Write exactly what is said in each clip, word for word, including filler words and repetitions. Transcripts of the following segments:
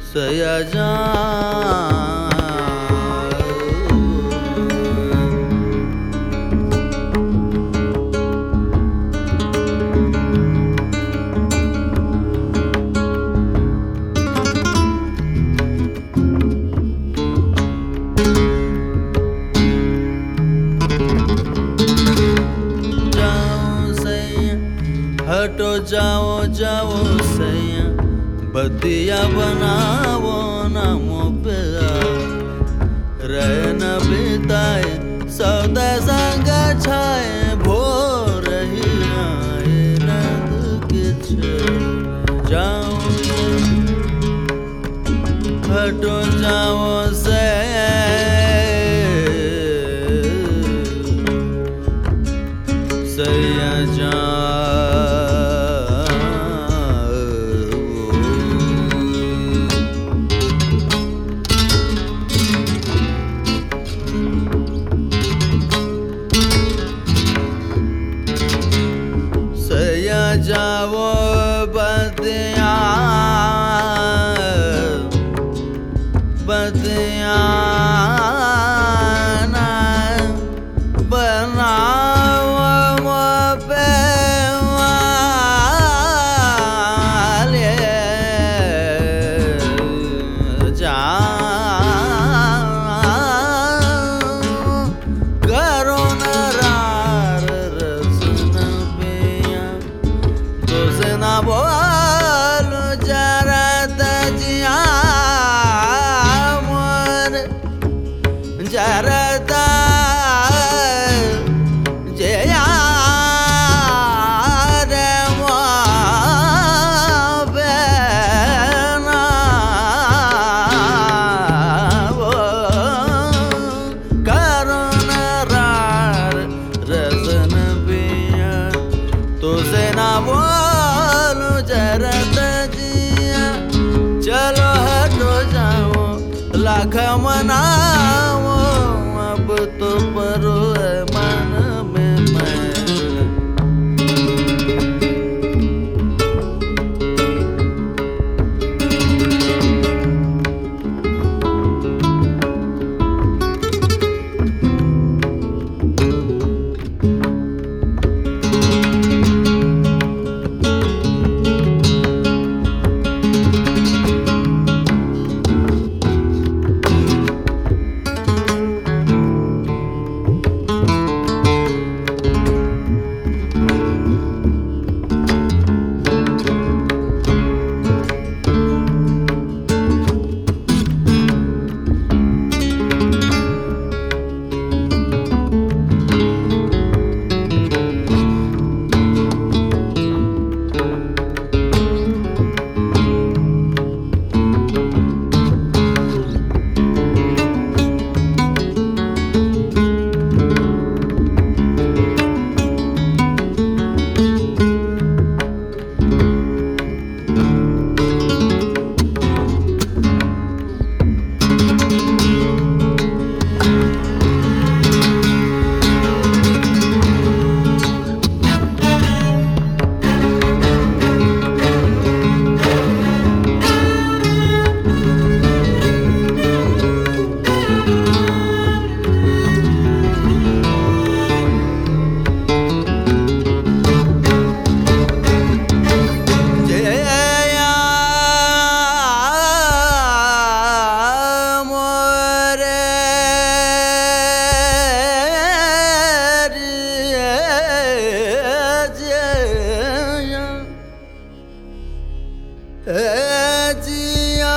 सया जान हटो जाओ जाओ सैया बतिया बनाओ नामो पे रह न बिताए सौदा संग छाए भो रही आए नद किछ जाओ हटो जाओ सैया सैया जाओ जाओ बदिया बदिया बनाओ पे वाले जा करो नार रसन पिया ना बोल जरा तजिया मोर जरा जया रे बेना वो करुण रार रसन पिया तो से ना बोल जरत जिया चलो हटो जाओ लाख मनाओ अब तो परो है मन में मैं जिया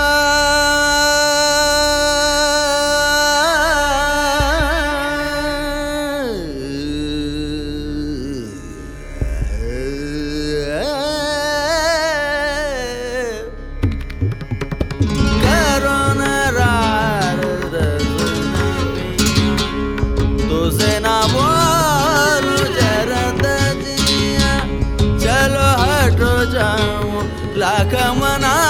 लाख मना